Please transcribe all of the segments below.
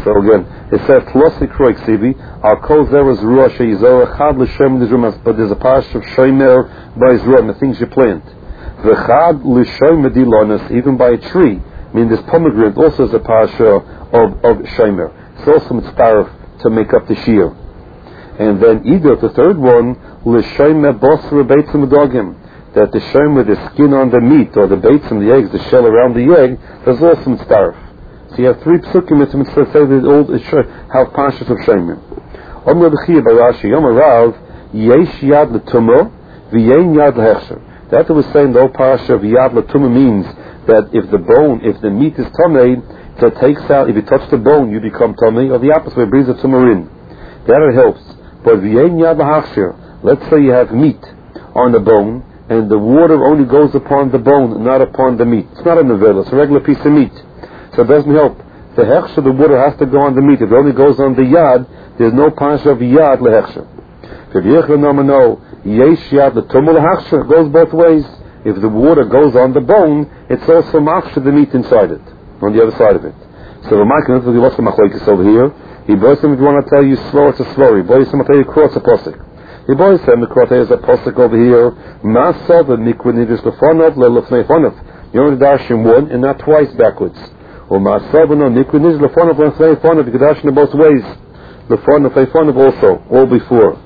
So again, it says Tlosi Kroik Sibi, Al Kol Zeres Ruah Sheizor Chad L'Shem Nizrum, but there's a parsha of Shomer by Zrum, the things you plant. V'Chad L'Shem Dilonis, even by a tree. I mean, this pomegranate also is a parsha of Shomer. It's also mitzvah to make up the shear. And then either the third one, L'Shem Bosra Beitzim Dogim, that the Shomer, the skin on the meat, or the Beitzim, the eggs, the shell around the egg, there's also mitzvah. So you have three psukim that say that all have parshas of Shomer. Om Rabbi Barashi, Yom Rav, Yesh Yad L'Tumah, V'yein Yad L'Hechsher. That was saying the whole parsha of Yad L'Tumah means that if the meat is tamei, so it takes out, if you touch the bone, you become tamei, or the opposite way, it brings the tumah in. That it helps. But V'yein Yad L'Hechsher, let's say you have meat on the bone, and the water only goes upon the bone, not upon the meat. It's not a novella, it's a regular piece of meat. So it doesn't help. The hechsher, the water has to go on the meat. If it only goes on the yad, there's no parsha of yad lehechsher. If yesh yad l'tumah lehechsher, it goes both ways. If the water goes on the bone, it's also machsher the meat inside it, on the other side of it. So the Mike, what's the machlokes over here? He boys him, if you want to tell you slow, it's a slow. He boys him, I'll tell you cross a posik. He boys him, the cross is a posik over here. Masov and mikra nidus lefonov lelefnei fonov. You only dash him one and not twice backwards. Or Ma'asavano Nikuniz Lefonov and Fleifonov, you can dash in both ways. Lefonov, Fleifonov also, all before.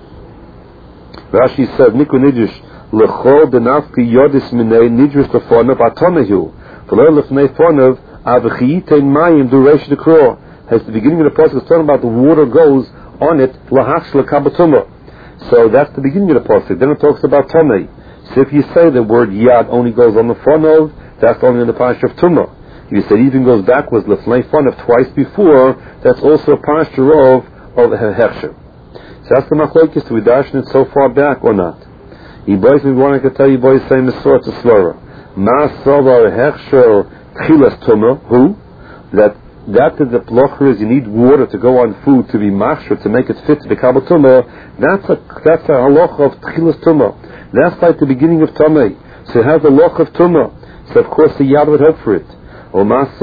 Rashi said, Nikunidish, Lechol Denafki Yodis Minei Nidris Lefonov Atomehu. V'lo Lefnei Fonov, Avachiyitein Mayim Duresh Dekro. As the beginning of the pasuk is talking about the water goes on it, Lahach Lekabatuma. So that's the beginning of the pasuk. Then it talks about Tomei. So if you say the word Yad only goes on the Fonov, that's only in the parsha of Tumah. If you say it even goes backwards, Lefnei Fonov twice before, that's also a parsha of Hechsher. So that's the machlokes, we dashing it so far back or not. You boys, we want to tell you boys saying the sort to Svara. Ma Sovar Hechsher Tchilas Tumah, who? That is the plocher is you need water to go on food to be machshir, to make it fit to be kabel tumah. That's a halacha of Tchilas Tumah. That's like the beginning of Tamei. So it has the halacha of Tumah. So of course the Yad would help for it. It's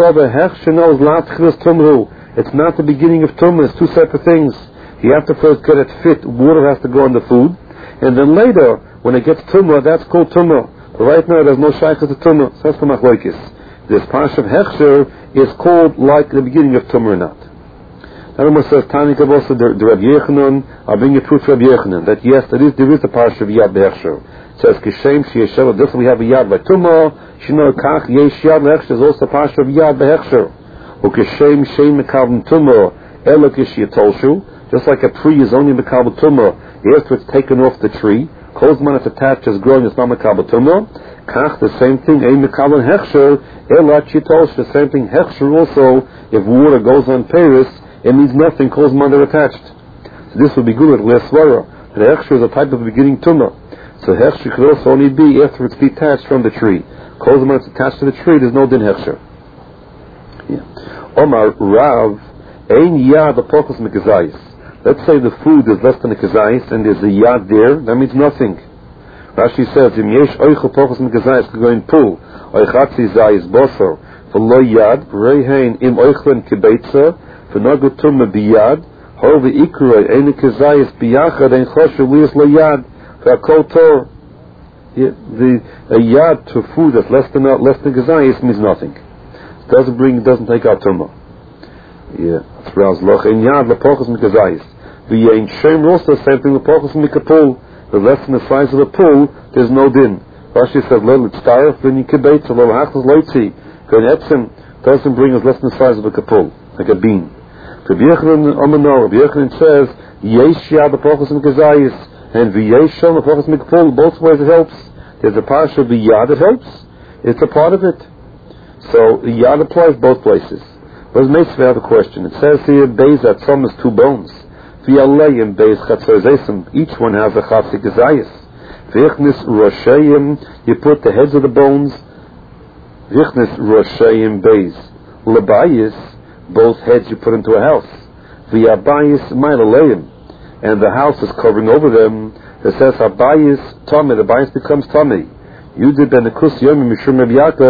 not the beginning of Tumah, it's two separate things. You have to first get it fit, water has to go on the food, and then later, when it gets Tumah, that's called Tumah. But right now, there's no shaykhah to Tumah, so that's the machlokes. This parsha of Hechsher is called like the beginning of Tumah or not. Now says, Tani Kavosa, the Rabbi Yechanan, I'll bring you proof to Rabbi Yechanan, that yes, there is the parsha of Yad Hechsher. It says, Kishem, Shiyeshel, this we have a Yad by Tumah, Shino Kach, Yesh Yad Hechsher, is also a parsha of Yad Hechsher. Ukishem, Shem, Mekabim Tumah, Elokish Yatolshu, just like a tree is only Mekabim Tumah, after it's taken off the tree, Kozman it's attached, it's growing, it's not Mekabim Tumah, Kach, the same thing, Ein Mekabim Hechsher, Elach Yatolshu, the same thing, Hechsher also, if water goes on Paris, it means nothing, Kozman they're attached. So this would be good at Leswara, that Hechsher is a type of beginning Tumah. So Hechsher could also only be after it's detached from the tree. Kozman it's attached to the tree, there's no din Hechsher. Omar Rav Ein Yad the Pokos Mekazayis. Let's say the food is less than a Kazayis and there's a Yad there, that means nothing. Rashi says, Im Yesh Oichel Pokos Mekazayis could go in pool, Oichatzi Zayis Bosor, V'lo Yad, Reihein Im Oichlen Kibeitza, V'nogu Tumma Biyad, Ho V'Ikroi Ein Kazayis Biyachad Ein Choshev Lias Lo Yad, V'Akol Tor. A Yad to food that's less than Kazayis means nothing. Doesn't take out tumah. It's Raz Loch in Yad Lepochos Mikazayis. The Yain Shem also same thing Lepochos Mikapul. The less than the size of the pool, there's no din. Rashi said, Lel Tzaref, then you kibetz, Lel Hachas Leitzi. Going Etzim doesn't bring as less than the size of a kapul, like a bean. Rabbi Yechanan says, Yesh Yad Lepochos Mikazayis, and V'yesh Shem Lepochos Mikapul, both ways it helps. There's a parsha of the Yad that helps. It's a part of it. So the Yad applies both places. But we have a question. It says here, Beis at some is two bones. V'yalei Beis Chatzor, each one has a Chatzik Gazayis. V'yichnis Roshayim, you put the heads of the bones. V'yichnis Roshayim Beis. L'bayis, both heads you put into a house. V'yabayis Ma'ilaleim, and the house is covering over them. It says Habayis Tomei, the bayis becomes Tomei. You did ben Kus Yom Mishum Rabbi Yaakov.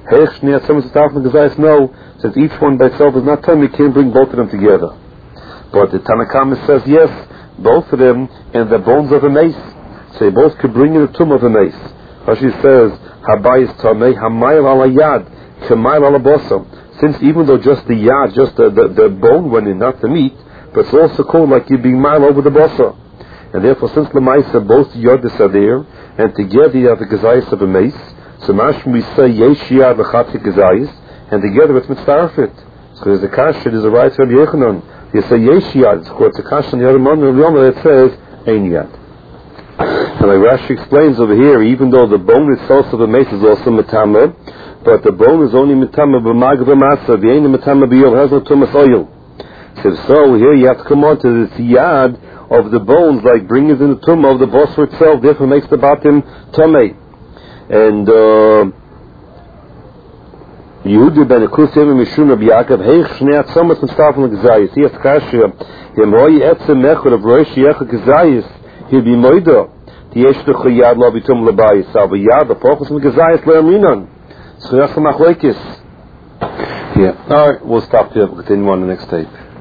No, since each one by itself is not tummy, you can't bring both of them together. But the Tanakhama says yes, both of them and the bones of a mace. So you both could bring in the tomb of a mace. Rashi says, Habayis Tamei, Hamayel ala Yad, Kemayel ala Bosom. Since even though just the Yad, just the bone went in, not the meat, but it's also called like you're being mile over the Bosa. And therefore, since Lamaisa, both Yodis are there, and together you have the Gazayis of a mace, so Mashma we say Yesh Yad V'chatzi Gazayis, and together it's Mitzarefit. So there's a Kasha, there's a right to Rabbi Yechanan. You say Yesh Yad, it's a Kasha, and the other one, it says Ein Yad. And like Rashi explains over here, even though the bone itself of the mace is also Metama, but the bone is only Metama b'magav b'masa, the ain't Metama b'yol, has no tumas oil. So here you have to come on to this Yad of the bones, like bring it in the tumah of the bossa itself, therefore makes the batim tamei. And Yehuda ben Akusev Mishun Rabbi Yaakov Heich Shnei Atzomas Mitzarfen L'Gazayis. He has Kasha Yem Roi Etzem Mechor of Rosh Yecha Gazayis. He'll be Moida. Yesh Ducha Yad Lo Bitum L'Bayis. Salva Yad L'Pochus L'Gazayis L'Aminan. So that's the Machlekes. Yeah. All right, we'll stop here. We'll continue on the next tape.